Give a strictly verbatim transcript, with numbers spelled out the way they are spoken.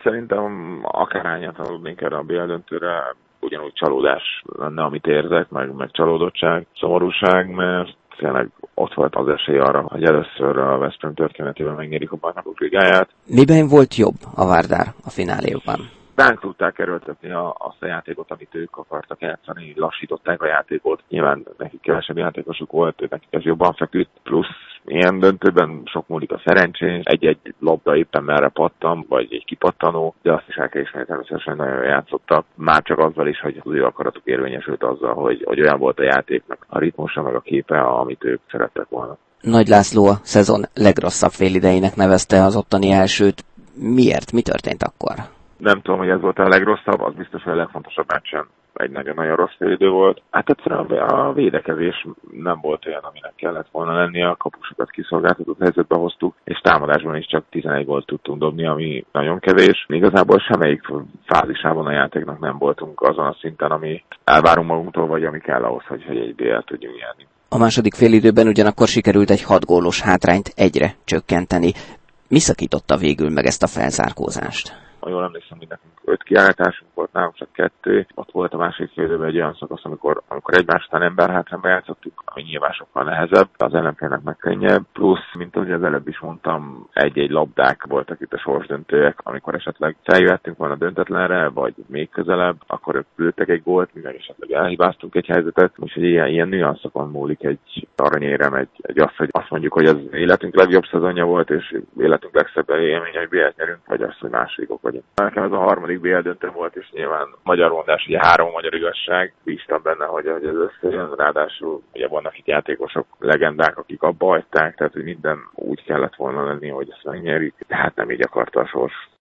Szerintem akár hányat aludnénk erre a bé el döntőre, ugyanúgy csalódás lenne, amit érzek, meg, meg csalódottság, szomorúság, mert tényleg ott volt az esély arra, hogy először a Veszprém történetében megnyerik a Bajnokok Ligáját. Miben volt jobb a Vardar a fináléjukban? Ránk tudták erőltetni a, azt a játékot, amit ők akartak játszani, lassították a játékot. Nyilván nekik kevesebb játékosuk volt, nekik ez jobban feküdt, plusz ilyen döntőben sok múlik a szerencsén. Egy-egy labda éppen merre pattan, vagy egy kipattanó, de azt is el kell ismerni, természetesen nagyon játszottak. Már csak azzal is, hogy az ő akaratuk érvényesült azzal, hogy, hogy olyan volt a játéknak a ritmusa, meg a képe, amit ők szerettek volna. Nagy László a szezon legrosszabb félidejének nevezte az ottani elsőt. Miért? Mi történt akkor? Nem tudom, hogy ez volt a legrosszabb, az biztos, hogy a legfontosabb meccsen egy nagyon-nagyon rossz félidő volt. Hát egyszerűen a védekezés nem volt olyan, aminek kellett volna lennie, a kapusokat kiszolgáltatott helyzetbe hoztuk, és támadásban is csak tizenegy gólt tudtunk dobni, ami nagyon kevés. Igazából semmelyik fázisában a játéknak nem voltunk azon a szinten, ami elvárunk magunktól, vagy ami kell ahhoz, hogy egy bé el-t tudjunk nyerni. A második félidőben ugyanakkor sikerült egy hat gólos hátrányt egyre csökkenteni. Mi szakította végül meg ezt a felzárkózást? Ha jól emlékszem, hogy nekünk öt kiállításunk volt, nálunk csak kettő. Ott volt a másik félidőben egy olyan szakasz, amikor, amikor egymás után emberhátrányba játszottuk, ami nyilván sokkal nehezebb, az ellenfélnek meg könnyebb. Plusz, mint ahogy az előbb is mondtam, egy-egy labdák voltak itt a sorsdöntőek, amikor esetleg feljöhettünk volna döntetlenre, vagy még közelebb, akkor ők lőttek egy gólt, mi meg esetleg elhibáztunk egy helyzetet. Úgyhogy ilyen, ilyen nüanszokon múlik egy aranyérem, egy, egy az, hogy azt mondjuk, hogy az életünk legjobb szezonja volt, és életünk legszebb élmény, hogy bé el-t nyerünk, vagy az, hogy másodikok vagyunk. Nekem ez a harmadik bé el döntő volt, és nyilván magyar mondás, ugye három magyar igazság. Bíztam benne, hogy, hogy ez összejön, ráadásul ugye vannak itt játékosok, legendák, akik abba hagyták, tehát hogy minden úgy kellett volna lenni, hogy ezt megnyerjük, tehát nem így akarta a sors.